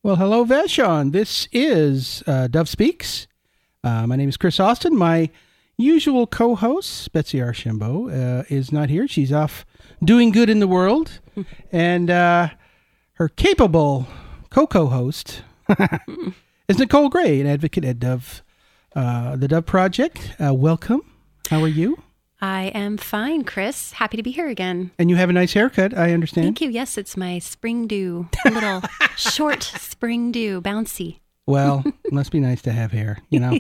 Well, hello, Vashon. This is Dove Speaks. My name is Chris Austin. My usual co-host, Betsy Archambault, is not here. She's off doing good in the world. And her capable co-host is Nicole Gray, an advocate at Dove, the Dove Project. Welcome. How are you? I am fine, Chris. Happy to be here again. And you have a nice haircut, I understand. Thank you. Yes, it's my spring dew, a little short spring dew, bouncy. Well, it must be nice to have hair, you know.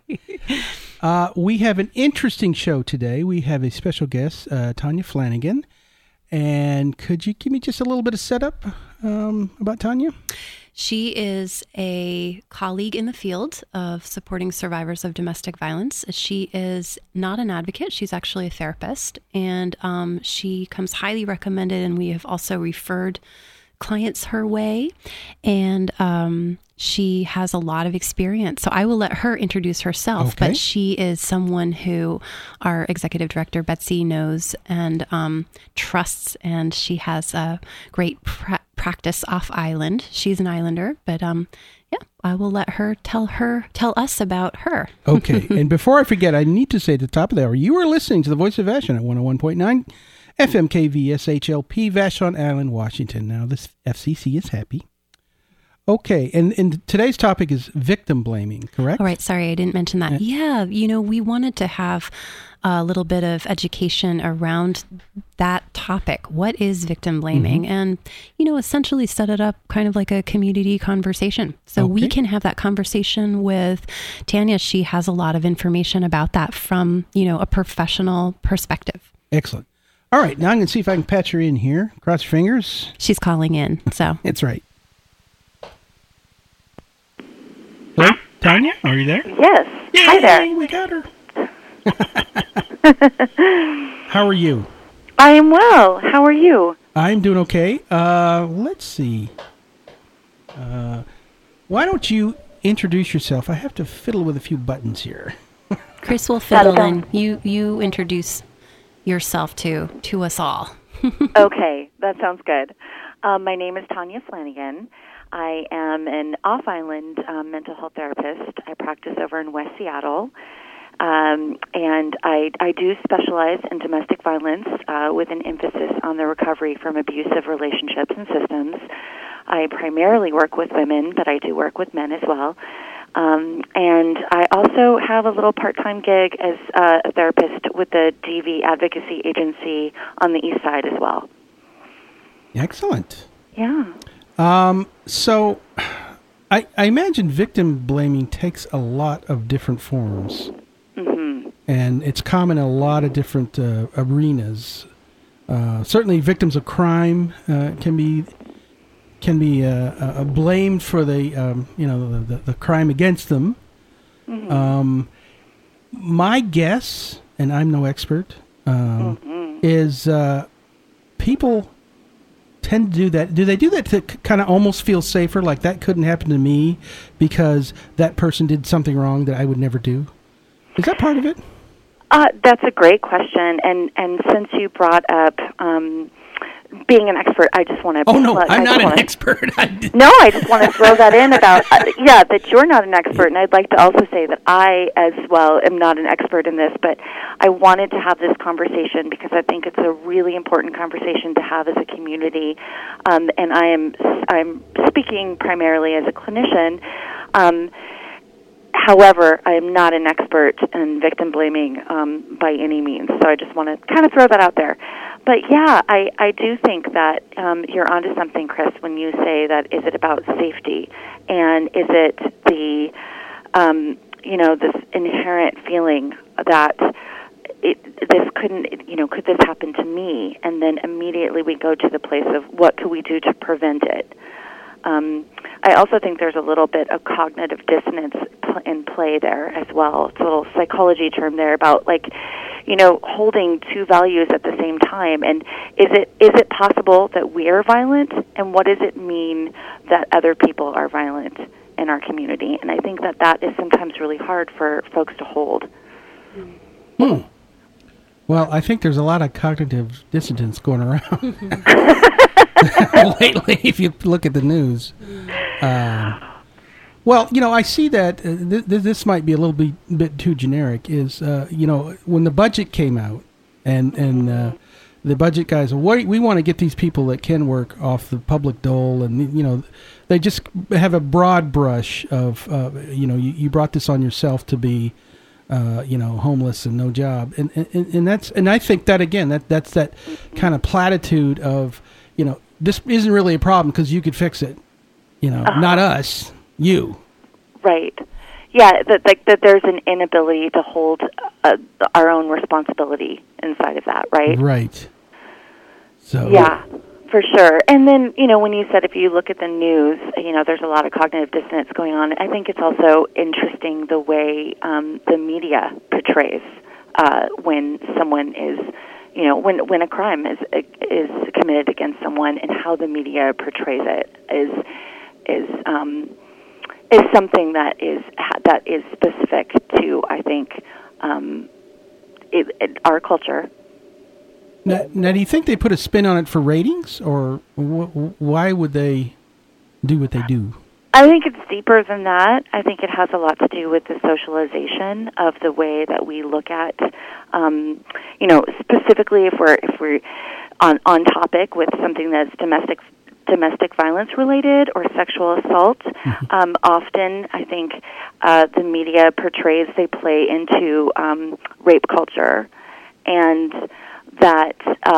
We have an interesting show today. We have a special guest, Tanya Flanagan. And could you give me just a little bit of setup about Tanya? She is a colleague in the field of supporting survivors of domestic violence. She is not an advocate. She's actually a therapist. And she comes highly recommended, and we have also referred clients her way. And she has a lot of experience. So I will let her introduce herself. Okay. But she is someone who our executive director, Betsy, knows and trusts. And she has a great practice off island. She's an islander, but I will let her tell us about her. Okay. And before I forget, I need to say at the top of the hour, you are listening to the Voice of Vashon at 101.9 FM KVSHLP, Vashon Island, Washington. Now, this FCC is happy. Okay. And today's topic is victim blaming, correct? All right. Sorry, I didn't mention that. Yeah. We wanted to have a little bit of education around that topic. What is victim blaming? Mm-hmm. And, essentially set it up kind of like a community conversation. So we can have that conversation with Tanya. She has a lot of information about that from, a professional perspective. Excellent. All right. Now I'm going to see if I can patch her in here. Cross your fingers. She's calling in, so. That's right. Hello, Tanya? Are you there? Yes. Yay, hi there. We got her. How are you? I am well. How are you? I'm doing okay. Let's see. Why don't you introduce yourself? I have to fiddle with a few buttons here. Chris will fiddle in. You introduce yourself to us all. Okay, that sounds good. My name is Tanya Flanagan. I am an off-island mental health therapist. I practice over in West Seattle. And I do specialize in domestic violence with an emphasis on the recovery from abusive relationships and systems. I primarily work with women, but I do work with men as well. And I also have a little part-time gig as a therapist with the DV Advocacy Agency on the East Side as well. Excellent. Yeah. So I imagine victim blaming takes a lot of different forms. Mm-hmm. And it's common in a lot of different arenas. Certainly victims of crime can be blamed for the crime against them. Mm-hmm. My guess, and I'm no expert, is people tend to do that. Do they do that to kind of almost feel safer, like that couldn't happen to me because that person did something wrong that I would never do? Is that part of it? That's a great question, and since you brought up being an expert, I just want to... Oh, no, I'm not an expert. No, I just want to throw that in about, that you're not an expert, and I'd like to also say that I, as well, am not an expert in this, but I wanted to have this conversation because I think it's a really important conversation to have as a community, and I'm speaking primarily as a clinician. However, I am not an expert in victim blaming by any means, so I just want to kind of throw that out there. But yeah, I do think that you're onto something, Chris, when you say that is it about safety, and is it the this inherent feeling that could this happen to me, and then immediately we go to the place of what could we do to prevent it. I also think there's a little bit of cognitive dissonance in play there as well. It's a little psychology term there about holding two values at the same time. And is it possible that we're violent? And what does it mean that other people are violent in our community? And I think that is sometimes really hard for folks to hold. Well, I think there's a lot of cognitive dissonance going around lately, if you look at the news. Well, I see that this might be a little bit too generic. Is when the budget came out, and the budget guys, we want to get these people that can work off the public dole, and they just have a broad brush of you brought this on yourself to be homeless and no job, and I think that again that's that kind of platitude of this isn't really a problem because you could fix it, not us. You. Right. Yeah, that there's an inability to hold our own responsibility inside of that, right? Right. So. Yeah, for sure. And then, when you said if you look at the news, there's a lot of cognitive dissonance going on. I think it's also interesting the way the media portrays when someone is, when a crime is committed against someone, and how the media portrays it is something that is specific to, I think, our culture. Now, do you think they put a spin on it for ratings, or why would they do what they do? I think it's deeper than that. I think it has a lot to do with the socialization of the way that we look at, specifically if we're on topic with something that's domestic violence related or sexual assault. Mm-hmm. Often, I think the media portrays they play into rape culture, and that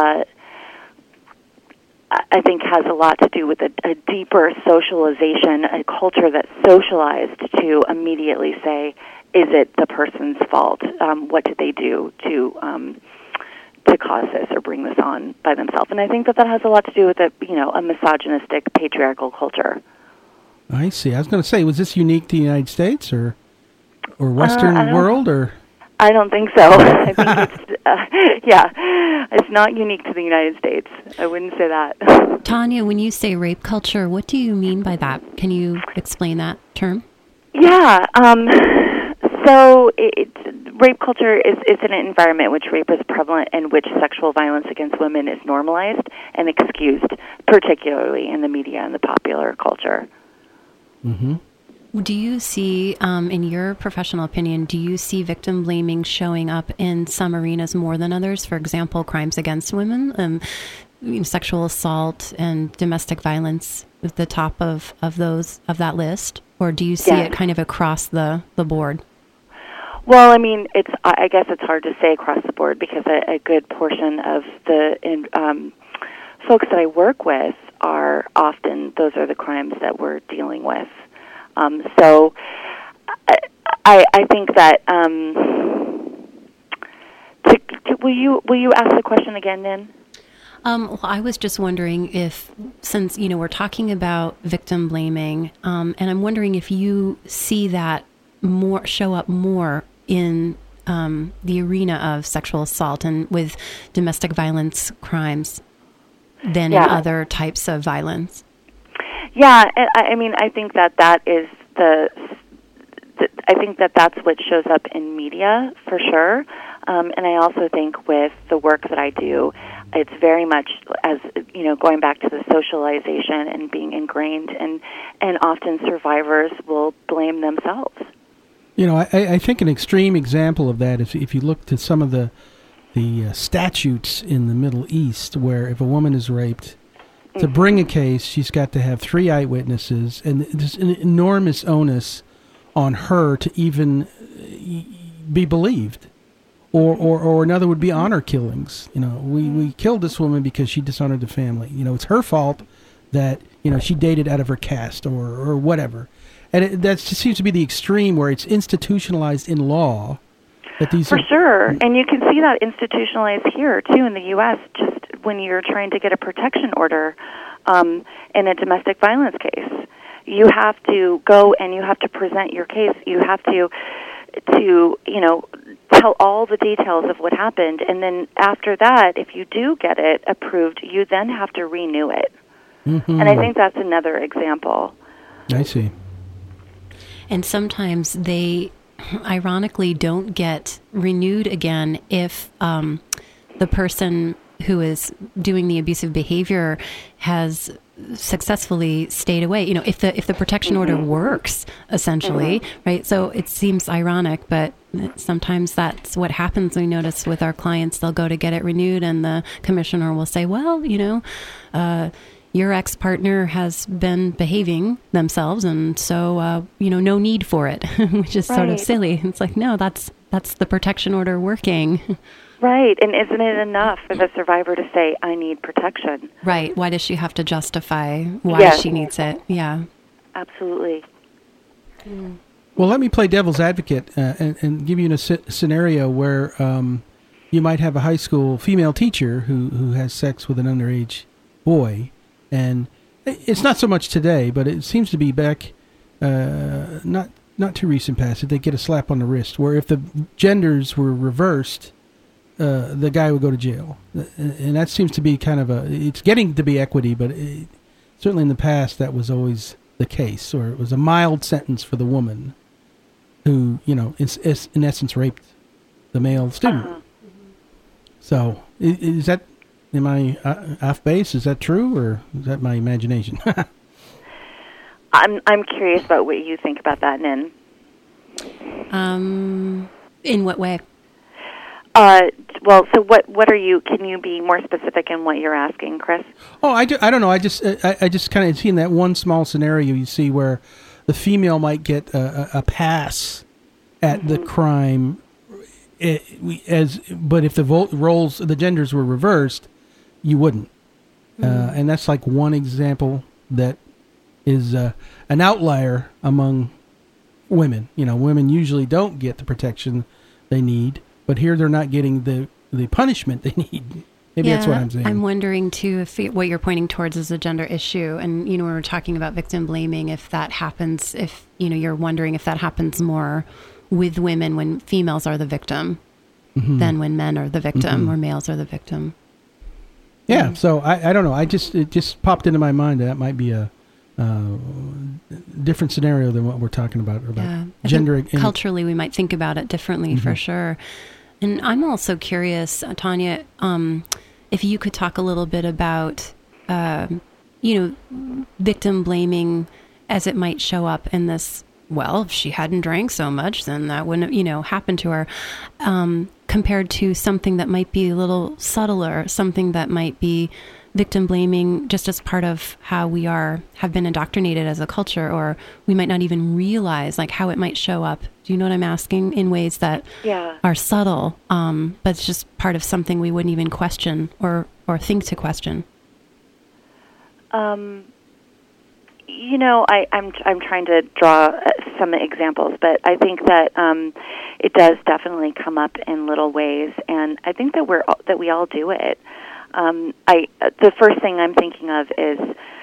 I think has a lot to do with a deeper socialization, a culture that's socialized to immediately say, is it the person's fault? What did they do to cause this or bring this on by themselves? And I think that has a lot to do with a misogynistic, patriarchal culture. I see. I was going to say, was this unique to the United States or Western world, or? I don't think so. I think it's not unique to the United States. I wouldn't say that. Tanya, when you say rape culture, what do you mean by that? Can you explain that term? Yeah. So rape culture is an environment in which rape is prevalent and which sexual violence against women is normalized and excused, particularly in the media and the popular culture. Mm-hmm. Do you see, in your professional opinion, do you see victim blaming showing up in some arenas more than others? For example, crimes against women, sexual assault and domestic violence at the top of that list? Or do you see it kind of across the board? Well, I mean, I guess it's hard to say across the board because a good portion of the folks that I work with are often, those are the crimes that we're dealing with. So I think that will you ask the question again, then? Well, I was just wondering if, since we're talking about victim blaming, and I'm wondering if you see that show up more in the arena of sexual assault and with domestic violence crimes than in other types of violence. Yeah, I mean, I think that is I think that's what shows up in media for sure, and I also think with the work that I do, it's very much as going back to the socialization and being ingrained, and often survivors will blame themselves. I think an extreme example of that is if you look to some of the statutes in the Middle East, where if a woman is raped, to bring a case, she's got to have 3 eyewitnesses, and there's an enormous onus on her to even be believed. Or another would be honor killings. We killed this woman because she dishonored the family. It's her fault that she dated out of her caste or whatever. And that just seems to be the extreme where it's institutionalized in law. For sure. And you can see that institutionalized here, too, in the U.S., just when you're trying to get a protection order in a domestic violence case. You have to go and you have to present your case. You have to tell all the details of what happened. And then after that, if you do get it approved, you then have to renew it. Mm-hmm. And I think that's another example. I see. And sometimes they ironically don't get renewed again if the person who is doing the abusive behavior has successfully stayed away. You know, if the protection order works, essentially, right? So it seems ironic, but sometimes that's what happens. We notice with our clients, they'll go to get it renewed, and the commissioner will say, well, you know, your ex-partner has been behaving themselves, and so, you know, no need for it, which is sort of silly. It's like, no, that's the protection order working. Right. And isn't it enough for the survivor to say, I need protection? Right. Why does she have to justify why she needs it? Yeah. Absolutely. Well, let me play devil's advocate and give you a scenario where you might have a high school female teacher who has sex with an underage boy. And it's not so much today, but it seems to be back not too recent past. They get a slap on the wrist, where if the genders were reversed, the guy would go to jail. And that seems to be kind of it's getting to be equity, but certainly in the past that was always the case, or it was a mild sentence for the woman who, you know, in essence raped the male student. Uh-huh. So is that... Am I off base? Is that true, or is that my imagination? I'm curious about what you think about that, Nin. In what way? Well, so what are you? Can you be more specific in what you're asking, Chris? Oh, I don't know. I just kind of seen that one small scenario you see where the female might get a pass at the crime, but if the genders were reversed, you wouldn't. And that's like one example that is an outlier among women. You know, women usually don't get the protection they need, but here they're not getting the punishment they need. Maybe that's what I'm saying. I'm wondering, too, if what you're pointing towards is a gender issue. And, you know, when we're talking about victim blaming, if that happens, if, you know, you're wondering if that happens more with women when females are the victim than when men are the victim or males are the victim. Yeah, so I don't know. It just popped into my mind that might be a different scenario than what we're talking about gender. Culturally, we might think about it differently for sure. And I'm also curious, Tanya, if you could talk a little bit about, you know, victim blaming as it might show up in this. Well, if she hadn't drank so much, then that wouldn't, you know, happen to her. Compared to something that might be a little subtler, something that might be victim blaming just as part of how we have been indoctrinated as a culture, or we might not even realize like how it might show up. Do you know what I'm asking? In ways that are subtle, but it's just part of something we wouldn't even question or think to question. You know, I'm trying to draw some examples, but I think that it does definitely come up in little ways, and I think that we all do it. The first thing I'm thinking of is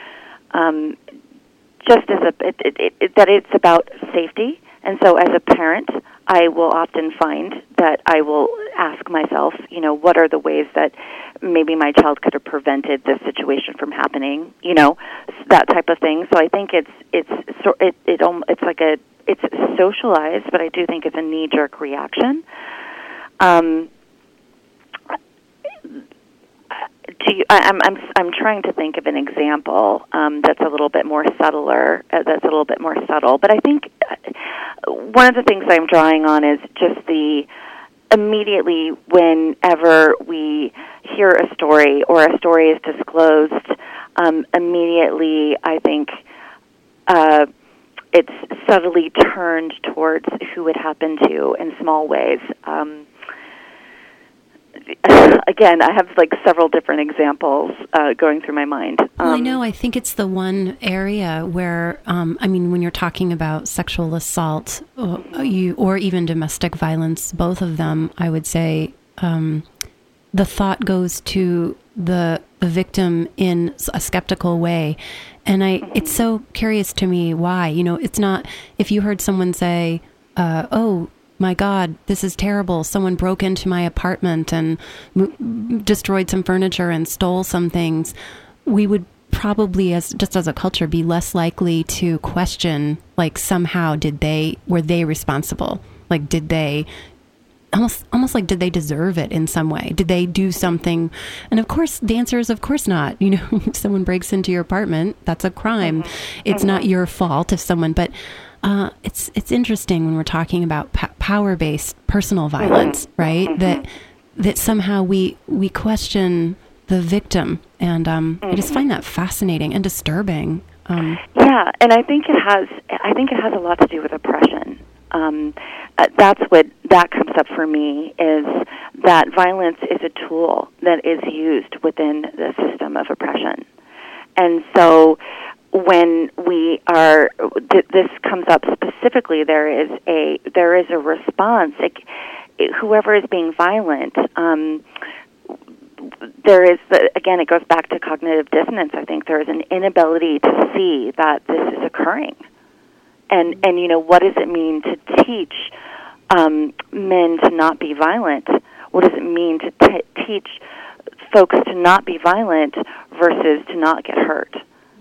just as that it's about safety, and so as a parent, I will often find that I will ask myself, you know, what are the ways that maybe my child could have prevented this situation from happening, you know, that type of thing. So I think it's socialized, but I do think it's a knee-jerk reaction. I'm trying to think of an example that's a little bit more subtle. But I think one of the things I'm drawing on is just immediately whenever we hear a story or a story is disclosed, immediately I think it's subtly turned towards who it happened to in small ways. Again, I have like several different examples going through my mind. Well, I know. I think it's the one area where, I mean, when you're talking about sexual assault or even domestic violence, both of them, I would say, the thought goes to the victim in a skeptical way. And it's so curious to me why. You know, it's not, if you heard someone say, oh, my God, this is terrible. Someone broke into my apartment and destroyed some furniture and stole some things. We would probably, as a culture, be less likely to question, like, somehow were they responsible? Like, did they almost like, did they deserve it in some way? Did they do something? And of course, the answer is, of course not. If someone breaks into your apartment, that's a crime. It's not your fault if someone, but it's interesting when we're talking about power-based personal violence, right? That somehow we question the victim, and I just find that fascinating and disturbing. Yeah, and I think it has a lot to do with oppression. That's what that comes up for me, is that violence is a tool that is used within the system of oppression. And so when this comes up specifically, there is a response. Whoever is being violent, there is, again, it goes back to cognitive dissonance. I think there is an inability to see that this is occurring. And what does it mean to teach men to not be violent? What does it mean to teach folks to not be violent versus to not get hurt?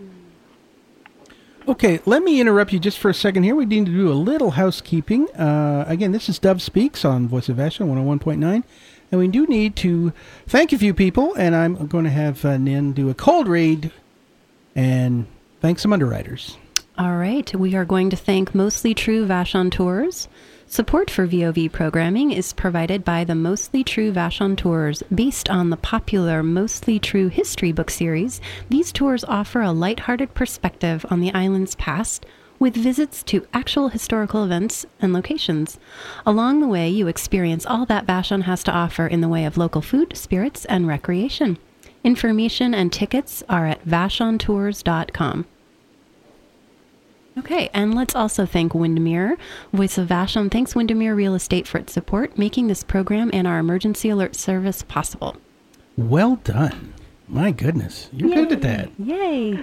Okay, let me interrupt you just for a second here. We need to do a little housekeeping. Again, this is Dove Speaks on Voice of Vashon 101.9. And we do need to thank a few people, and I'm going to have Nin do a cold read and thank some underwriters. All right. We are going to thank Mostly True Vashon Tours. Support for VOV programming is provided by the Mostly True Vashon Tours. Based on the popular Mostly True history book series, these tours offer a lighthearted perspective on the island's past, with visits to actual historical events and locations. Along the way, you experience all that Vashon has to offer in the way of local food, spirits, and recreation. Information and tickets are at vashontours.com. Okay, and let's also thank Windermere. Voice of Vashon thanks Windermere Real Estate for its support, making this program and our emergency alert service possible. Well done. My goodness. You're good at that. Yay.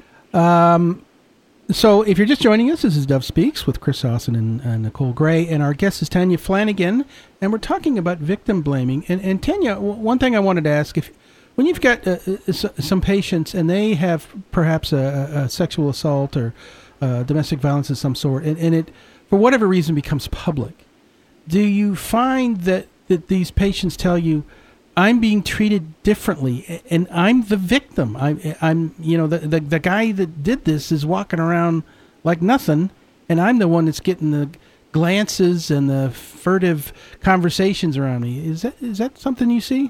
So if you're just joining us, this is Dove Speaks with Chris Austin and Nicole Gray, and our guest is Tanya Flanagan, and we're talking about victim blaming. And Tanya, one thing I wanted to ask, when you've got some patients and they have perhaps a sexual assault or domestic violence of some sort, and it, for whatever reason, becomes public, do you find that these patients tell you, I'm being treated differently, and I'm the victim. I'm the guy that did this is walking around like nothing, and I'm the one that's getting the glances and the furtive conversations around me. Is that something you see?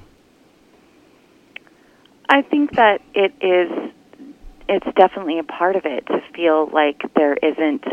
I think that it's definitely a part of it to feel like there isn't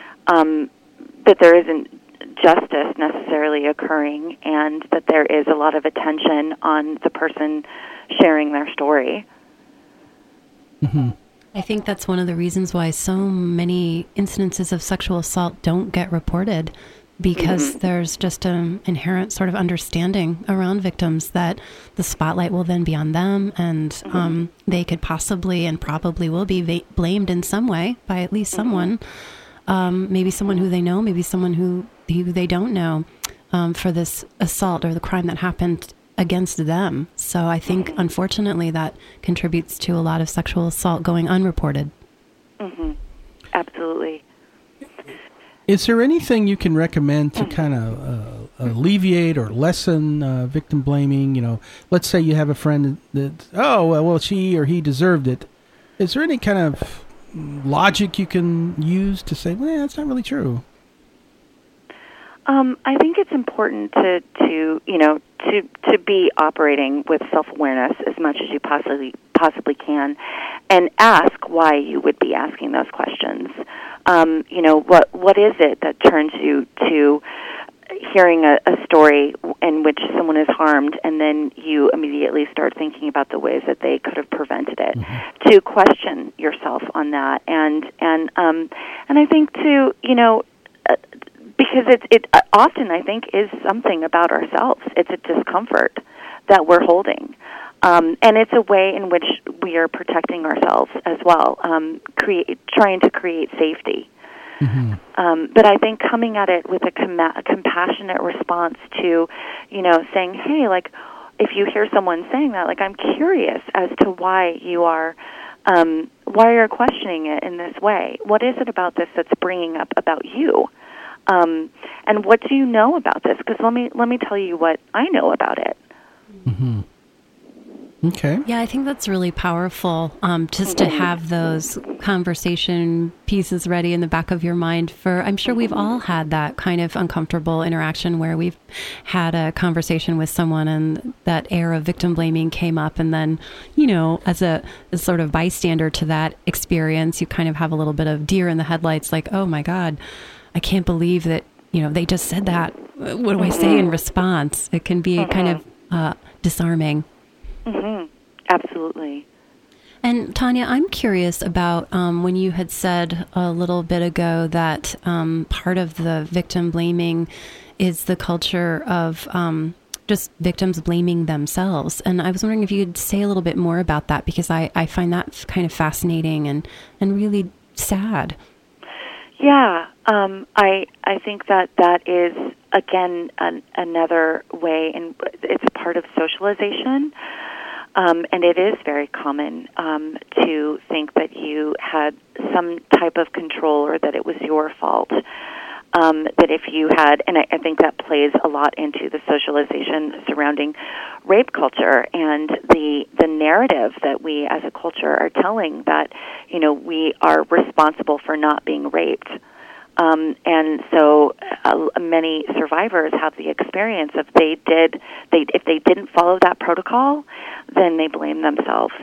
justice necessarily occurring, and that there is a lot of attention on the person sharing their story. Mm-hmm. I think that's one of the reasons why so many incidences of sexual assault don't get reported, because there's just an inherent sort of understanding around victims that the spotlight will then be on them, and they could possibly and probably will be blamed in some way by at least someone, maybe someone who they know, maybe someone who they don't know, for this assault or the crime that happened against them. So I think, unfortunately, that contributes to a lot of sexual assault going unreported. Mm-hmm. Absolutely. Is there anything you can recommend to kind of alleviate or lessen victim blaming? Let's say you have a friend that, she or he deserved it. Is there any kind of logic you can use to say, well, that's not really true? I think it's important to be operating with self-awareness as much as you possibly can, and ask why you would be asking those questions. What is it that turns you to hearing a story in which someone is harmed, and then you immediately start thinking about the ways that they could have prevented it? Mm-hmm. To question yourself on that, and I think because it often, I think, is something about ourselves. It's a discomfort that we're holding. And it's a way in which we are protecting ourselves as well, trying to create safety. Mm-hmm. But I think coming at it with a compassionate response to, saying, hey, like, if you hear someone saying that, like, I'm curious as to why you're questioning it in this way. What is it about this that's bringing up about you? And what do you know about this? Because let me tell you what I know about it. Mm-hmm. Okay. Yeah, I think that's really powerful, just to have those conversation pieces ready in the back of your mind for, I'm sure we've all had that kind of uncomfortable interaction where we've had a conversation with someone and that air of victim blaming came up. And then, as a sort of bystander to that experience, you kind of have a little bit of deer in the headlights, like, oh my God, I can't believe that, they just said that. What do I say in response? It can be kind of disarming. Mm-hmm. Absolutely. And Tanya, I'm curious about when you had said a little bit ago that part of the victim blaming is the culture of just victims blaming themselves. And I was wondering if you could say a little bit more about that, because I find that kind of fascinating and really sad. Yeah, I think that is, again, another way, and it's part of socialization. And it is very common to think that you had some type of control or that it was your fault. That if you had, and I think that plays a lot into the socialization surrounding rape culture and the narrative that we as a culture are telling that, we are responsible for not being raped. And so many survivors have the experience of if they didn't follow that protocol, then they blame themselves.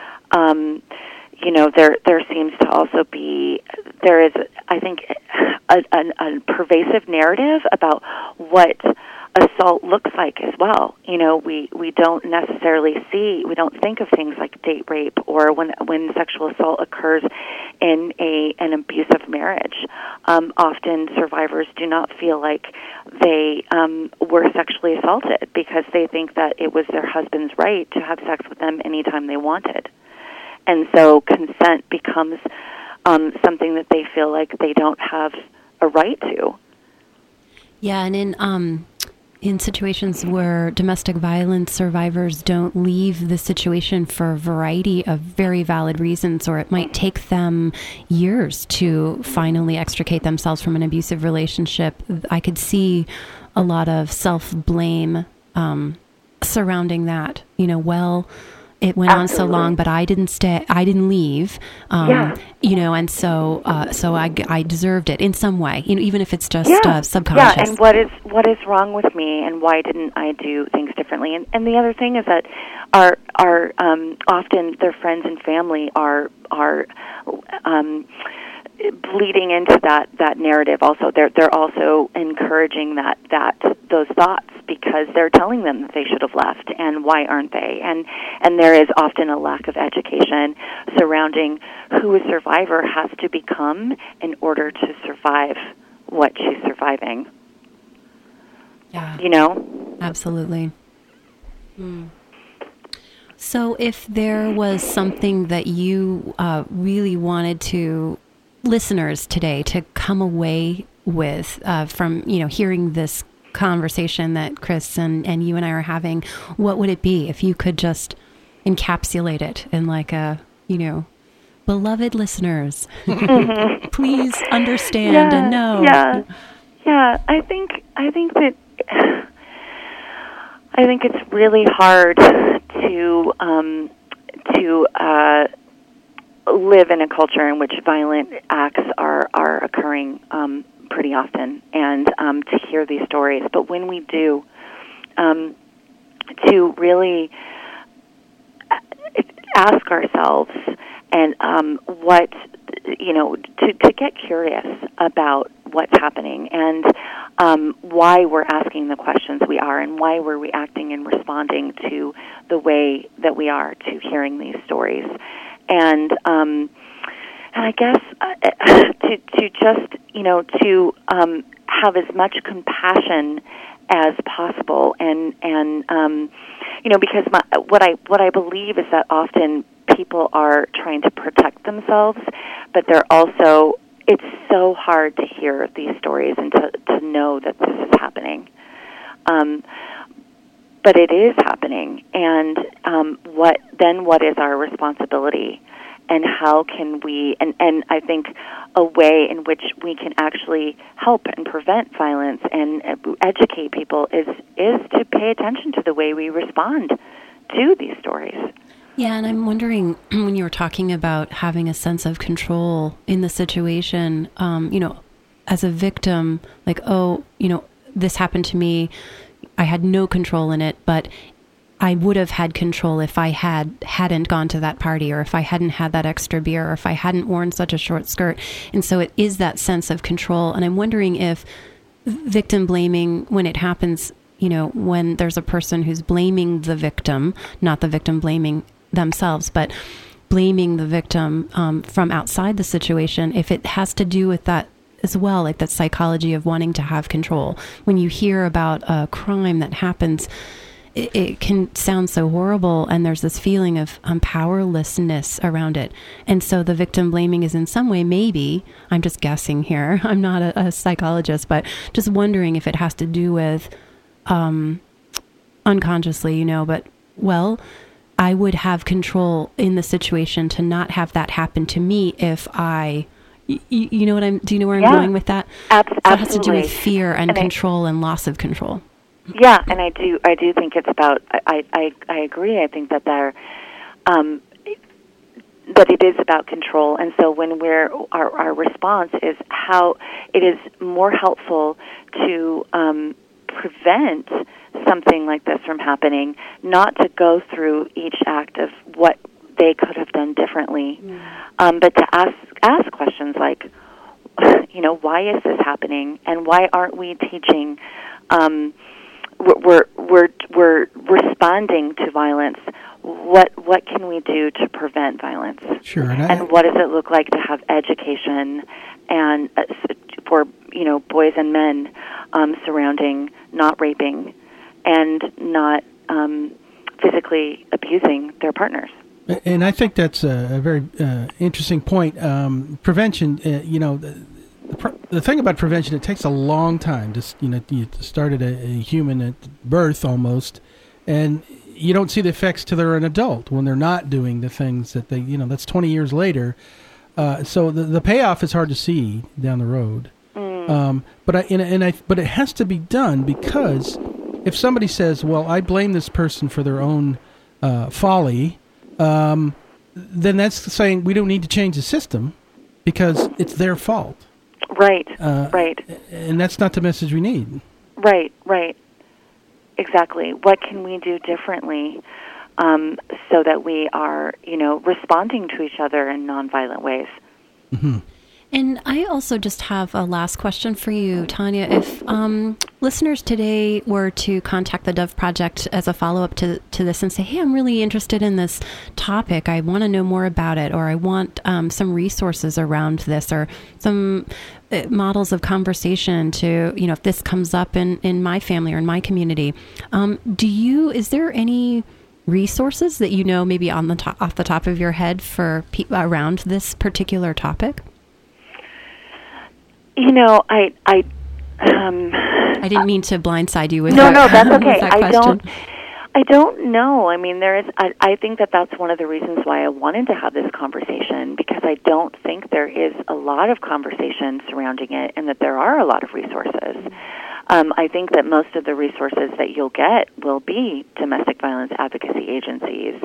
There seems to also be, there is, I think, a pervasive narrative about what assault looks like as well. We don't necessarily we don't think of things like date rape or when sexual assault occurs in an abusive marriage. Often survivors do not feel like they were sexually assaulted because they think that it was their husband's right to have sex with them anytime they wanted. And so consent becomes something that they feel like they don't have a right to. Yeah, and in situations where domestic violence survivors don't leave the situation for a variety of very valid reasons, or it might take them years to finally extricate themselves from an abusive relationship, I could see a lot of self-blame surrounding that. It went Absolutely. on so long, but I didn't stay. I didn't leave. And so I deserved it in some way. Even if it's just subconscious. Yeah, and what is wrong with me, and why didn't I do things differently? And the other thing is that our often their friends and family are bleeding into that narrative. Also, they're also encouraging those thoughts because they're telling them that they should have left, and why aren't they? And there is often a lack of education surrounding who a survivor has to become in order to survive what she's surviving. Yeah. Absolutely. So if there was something that you really wanted listeners today to come away with from hearing this conversation that Chris and you and I are having, what would it be if you could just encapsulate it in like a beloved listeners, please understand and know. I think it's really hard to live in a culture in which violent acts are occurring pretty often, and to hear these stories. But when we do, to really ask ourselves and to get curious about what's happening and why we're asking the questions we are and why we're reacting and responding to the way that we are to hearing these stories. And I guess to just to have as much compassion as possible, and because what I believe is that often people are trying to protect themselves, but it's so hard to hear these stories and to know that this is happening. But it is happening, and what is our responsibility? and how can we, and I think a way in which we can actually help and prevent violence and educate people is to pay attention to the way we respond to these stories. Yeah, and I'm wondering, when you were talking about having a sense of control in the situation, as a victim, like, oh, this happened to me, I had no control in it, but I would have had control if I hadn't gone to that party, or if I hadn't had that extra beer, or if I hadn't worn such a short skirt. And so it is that sense of control. And I'm wondering if victim blaming, when it happens, when there's a person who's blaming the victim, not the victim blaming themselves, but blaming the victim from outside the situation, if it has to do with that as well, like that psychology of wanting to have control. When you hear about a crime that happens, it can sound so horrible, and there's this feeling of powerlessness around it. And so the victim blaming is in some way, maybe, I'm just guessing here, I'm not a psychologist, but just wondering if it has to do with unconsciously, but, well, I would have control in the situation to not have that happen to me if I, do you know where I'm going with that? Absolutely. So it has to do with fear and control and loss of control. Yeah, and I do think it's about, I agree. I think that that it is about control. And so when our response is how it is more helpful to prevent something like this from happening, not to go through each act of what they could have done differently, but to ask questions like, why is this happening, and why aren't we teaching? We're responding to violence. What can we do to prevent violence? Sure. And what does it look like to have education and for boys and men surrounding not raping and not physically abusing their partners? And I think that's a very interesting point. Prevention, the thing about prevention, it takes a long time. You started a human at birth almost, and you don't see the effects till they're an adult when they're not doing the things that they, that's 20 years later. So the payoff is hard to see down the road. But it has to be done, because if somebody says, well, I blame this person for their own folly, then that's saying we don't need to change the system because it's their fault. Right, right. And that's not the message we need. Right. Exactly. What can we do differently so that we are, responding to each other in nonviolent ways? Mm-hmm. And I also just have a last question for you, Tanya. If listeners today were to contact the Dove Project as a follow-up to this and say, hey, I'm really interested in this topic, I want to know more about it, or I want some resources around this, or some models of conversation to, if this comes up in my family or in my community, is there any resources that maybe off the top of your head for around this particular topic? I didn't mean to blindside you with no, that's okay. That I don't know. I mean, I think that's one of the reasons why I wanted to have this conversation, because I don't think there is a lot of conversation surrounding it, and that there are a lot of resources. I think that most of the resources that you'll get will be domestic violence advocacy agencies.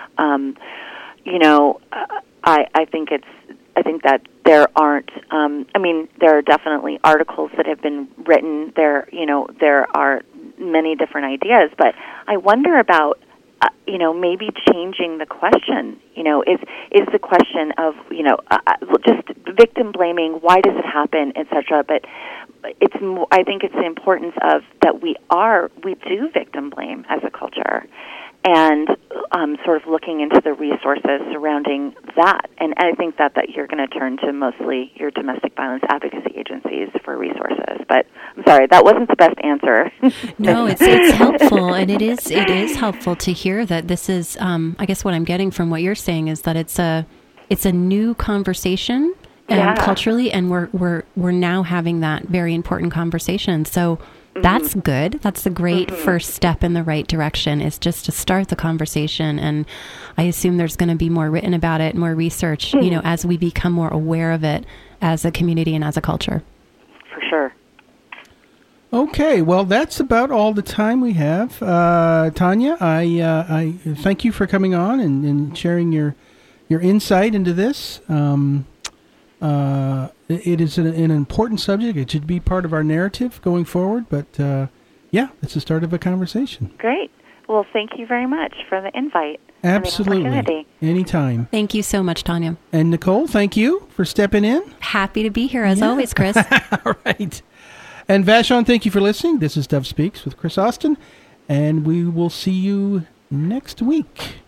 I think that there aren't. There are definitely articles that have been written. There are many different ideas, but I wonder about, maybe changing the question. Is the question of, just victim blaming? Why does it happen, etc. But it's more, I think it's the importance of that we do victim blame as a culture, and sort of looking into the resources surrounding that. And I think that you're going to turn to mostly your domestic violence advocacy agencies for resources. But I'm sorry, that wasn't the best answer. No, it's helpful, and it is helpful to hear that this is. I guess what I'm getting from what you're saying is that it's a new conversation culturally, and we're now having that very important conversation. So That's good. That's a great first step in the right direction, is just to start the conversation. And I assume there's going to be more written about it, more research, as we become more aware of it as a community and as a culture. For sure. Okay, well, that's about all the time we have. Tanya, I thank you for coming on and sharing your insight into this. It is an important subject. It should be part of our narrative going forward. But, it's the start of a conversation. Great. Well, thank you very much for the invite. Absolutely. And the opportunity. Anytime. Thank you so much, Tanya. And Nicole, thank you for stepping in. Happy to be here, as always, Chris. All right. And Vashon, thank you for listening. This is Dove Speaks with Chris Austin. And we will see you next week.